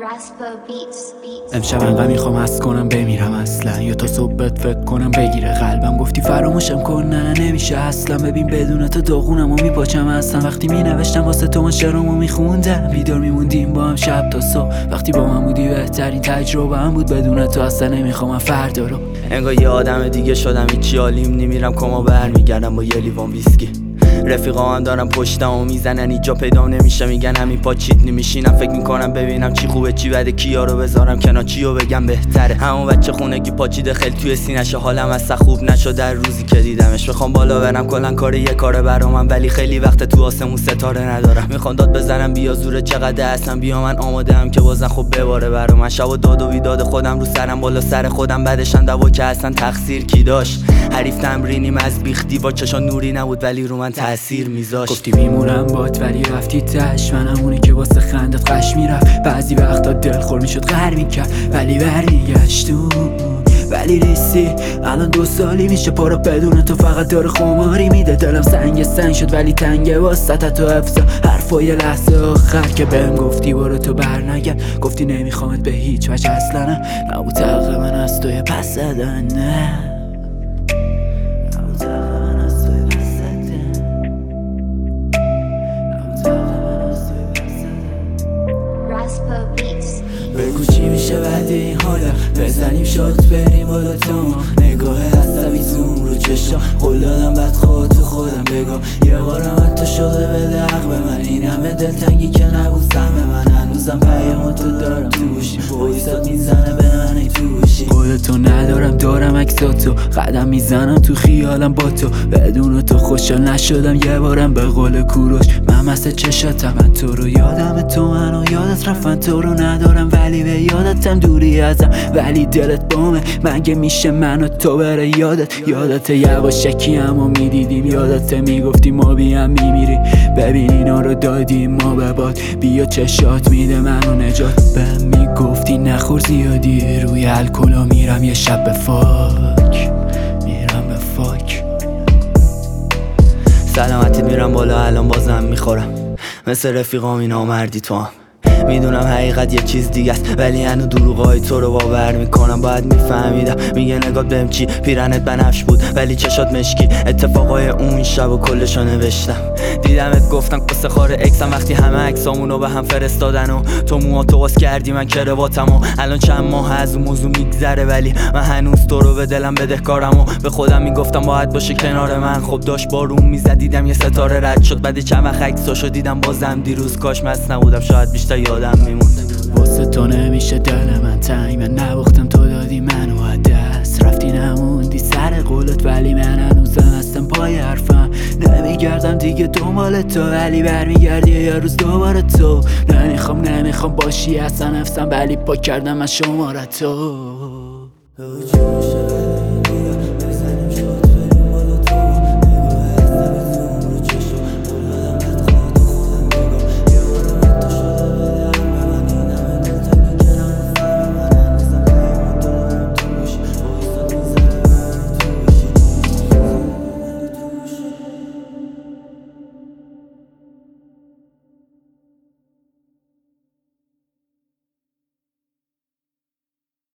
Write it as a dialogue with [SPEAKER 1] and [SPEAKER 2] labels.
[SPEAKER 1] امشب انقدر میخوام از کنم بمیرم اصلا، یا تا صبح بهت فکر کنم بگیره قلبم. گفتی فراموشم کن، نه نمیشه اصلا. ببین بدون تو داغونم و میپاچم اصلا. وقتی مینوشتم واسه تو من شعرامو میخوندم، بیدار میموندیم با هم شب تا صبح. وقتی با من بودی بهترین تجربه هم بود. بدون تو اصلا نمیخوام فردا رو.
[SPEAKER 2] انگار یه آدم دیگه شدم، هیچی حالیم نمیرم کما برمیگردم با یه لیوان ویسکی. رفیقا هم دارم پشتم و میزنن اینجا پیدا نمیشه، میگن همین پا چیت نمیشینم. فکر میکنم ببینم چی خوبه چی بده، کیا رو بذارم کنار چیو بگم بهتره. همون بچه خونگی پاچیده خیلی توی سینه‌شه، حالم اصلا خوب نشد در روزی که دیدمش. میخوام بالا برم کلا کار یه کاره برامم، ولی خیلی وقت تو آسمون ستاره ندارم. میخوام داد بزنم بیا زور چقدر هستم، بیا من آماده ام که بازن خوب بباره برام. شب و داد و بیداد خودم رو سرم بالا سر خودم، بعدشم دوا که اصلا تقصیر کی داشت. حریف تمرینیم از بیخ دیوار، چشا نوری نبود ولی رو من تأثیر میذاشت.
[SPEAKER 1] گفتی میمونم بات ولی رفتی تش، من همونی که واسه خندت قش میرفت. بعضی وقتا دلخور میشد غر میکرد ولی برمیگشتون. ولی ریسی الان 2 سالی میشه پارا بدون تو فقط داره خماری میده. دلم سنگ شد ولی تنگه واسطه تو حفظه. حرفای لحظه آخر که بهم گفتی برو تو برنگرد. گفتی نمیخوامت به هیچ وجه اصلا، نبود حق من از توی پس زدن. نه بگو چی میشه بعد این حالا، بزنیم شات بریم بالا تو. نگاه عصبی زوم رو چشم قول دادم بعد خود تو خودم بگو. یه بارم حتی شده بده حق به من، این همه دلتنگی که نبود سهم من. هنوزم پیام تو دارم تو گوشی، وایسات میزنه به من ای توشی. قول تو ندارم دارم عکساتو، قدم میزنم تو خیالم با تو. بدون تو خوشحال نشدم یه بارم به قول کوروش. من مثل چشاتم، من تو رو یادم، تو منو یادت رفتن. تو رو ندارم ولی به یادتم، دوری ازم ولی دلت بامه. مگه میشه من و تو بره یادت یواشکی همو میدیدیم. یادت میگفتی ما بیم میمیریم. ببین اینا رو دادیم ما به باد، بیا چشات میده منو نجات. بهم میگفتی نخور زیادی روی الکلا، میرم یه شب به فاک.
[SPEAKER 2] سلامتی میرم بالا الان بازم میخورم، مثل رفیقام اینا مردی تو هم. میدونم حقیقت یه چیز دیگه است ولی هنو دروغای تو رو باور میکنم. باید میفهمیدم میگه نگات بهم چی، پیرنت بنفش بود ولی چشات مشکی. اتفاقای اون شب و کلشو نوشتم. دیدمت گفتم قصه خار اکسم وقتی همه عکسامونو به هم فرستادن و تو موهاتو واس کردی من کرواتمو. الان چند ماه از اون موضوع میگذره ولی من هنوز تو رو به دلم بدهکارم و به خودم میگفتم باید باشه کنار من. خب داشت بارون میزد دیدم یه ستاره رد شد، بعد چند وقت عکساشو دیدم بازم دیروز. کاش مست نبودم شاید بیشتر یادم میموند.
[SPEAKER 1] واسه تو نمیشه دل من تنگ، من نباختم تو دادی منو از دست. رفتی نموندی سر قولت ولی من هنوزم هستم پای حرفم. نمیگردم دیگه دنبال تو ولی برمیگردی یه روز دوباره تو. نمیخوام باشی اصلا نفسم ولی پاک کردم از شماره تو.